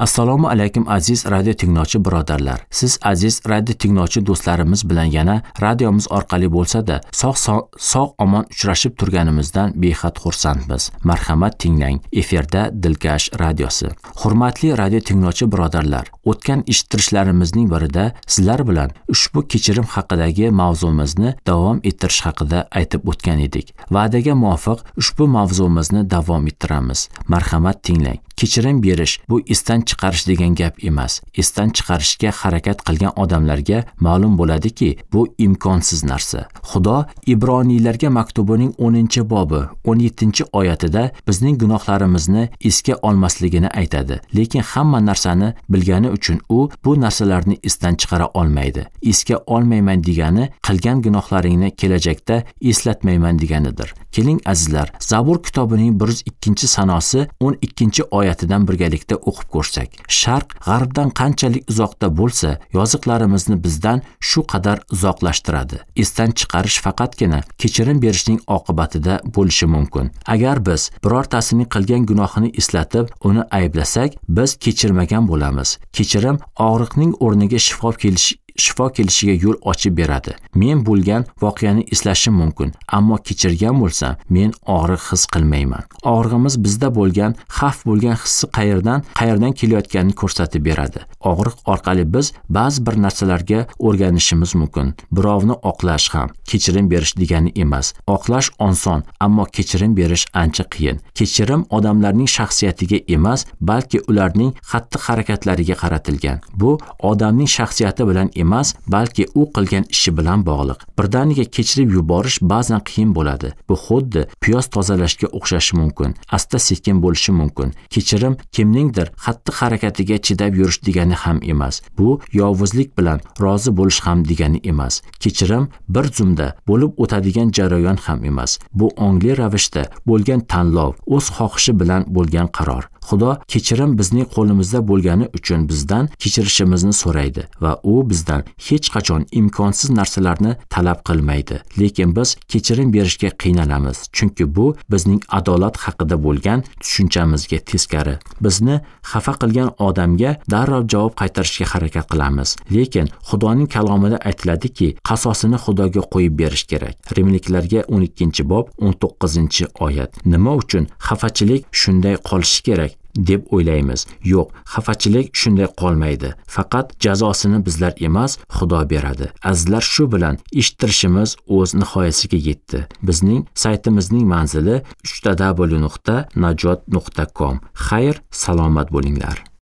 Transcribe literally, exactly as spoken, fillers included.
Assalomu alaykum aziz radio tinglovchi birodarlar. Siz aziz radio tinglovchi do'stlarimiz bilan yana radiomiz orqali bo'lsa-da, sog' sog' omon uchrashib turganimizdan behad xursandmiz. Marhamat tinglang. Efirda Dilkash radiosi. Hurmatli radio tinglovchi birodarlar, o'tgan eshittirishlarimizning birida sizlar bilan ushbu kechirim haqidagi mavzumizni davom ettirish haqida aytib o'tgan edik. Va'daga muvofiq ushbu mavzumizni davom ettiramiz. Marhamat tinglang. Kechirim berish bu esdan chiqarish degan gap emas. Esdan chiqarishga harakat qilgan odamlarga ma'lum bo'ladiki, bu imkonsiz narsa. Xudo Ibroniylarga maktubining o'ninchi bobi o'n yettinchi oyatida bizning gunohlarimizni esga olmasligini aytadi. Lekin hamma narsani bilgani uchun u bu narsalarni esdan chiqara olmaydi. Esga olmayman degani qilgan gunohlaringni kelajakda eslatmayman deganidir. Keling azizlar, Zabur kitobining bir yuz ikkinchi sanosi o'n ikkinchi oyatidan birgalikda o'qib ko'rsak. Sharq g'arbdan qanchalik uzoqda bo'lsa, yoziqlarimizni bizdan shu qadar uzoqlashtiradi. Esdan chiqarish faqatgina kechirim berishning oqibatida bo'lishi mumkin. Agar biz birortasining qilgan gunohini eslatib, uni ayblasak, biz kechirmagan bo'lamiz. Kechirim og'riqning o'rniga shifo kelishi shifo kelishiga yo'l ochib beradi. Men bo'lgan voqeani eslashim mumkin, ammo kechirgan bo'lsam, men og'riq his qilmayman. Og'rig'imiz bizda bo'lgan, xavf bo'lgan hissi qayerdan, qayerdan kelayotganini ko'rsatib beradi. Og'riq orqali biz ba'zi bir narsalarga o'rganishimiz mumkin. Birovni oqlash ham kechirim berish degani emas. Oqlash oson, ammo kechirim berish ancha qiyin. Kechirim odamlarning shaxsiyatiga emas, balki ularning xatti-harakatlariga qaratilgan. Bu odamning shaxsiyati bilan emas, balki u qilgan ishi bilan bog'liq. Birdaniga kechirib yuborish ba'zan qiyin bo'ladi. Bu xuddi piyoz tozalashga o'xshashi mumkin. Asta-sekin bo'lishi mumkin. Kechirim kimningdir xatti-harakatiga chidab yurish degani ham emas. Bu yovuzlik bilan rozi bo'lish ham degani emas. Kechirim bir zumda bo'lib o'tadigan jarayon ham emas. Bu ongli ravishda bo'lgan tanlov, o'z xohishi bilan bo'lgan qaror. Xudo kechirim bizning qo'limizda bo'lgani uchun bizdan kechirishimizni so'raydi va u bizdan hech qachon imkonsiz narsalarni talab qilmaydi. Lekin biz kechirim berishga qiynalamiz, chunki bu bizning adolat haqida bo'lgan tushunchamizga teskari. Bizni xafa qilgan odamga darrov javob qaytarishga harakat qilamiz. Lekin Xudoning kalomida aytiladiki, qasosini Xudoga qo'yib berish kerak. Rimliklarga o'n ikkinchi bob o'n to'qqizinchi oyat. Nima uchun xafachilik shunday qolishi kerak deb o'ylaymiz? Yo'q, xafachilik shunday qolmaydi. Faqat jazosini bizlar emas, Xudo beradi. Azizlar, shu bilan eshittirishimiz o'z nihoyasiga yetdi. Bizning saytimizning manzili w w w nuqta najot nuqta com. Xayr, salomat bo'linglar.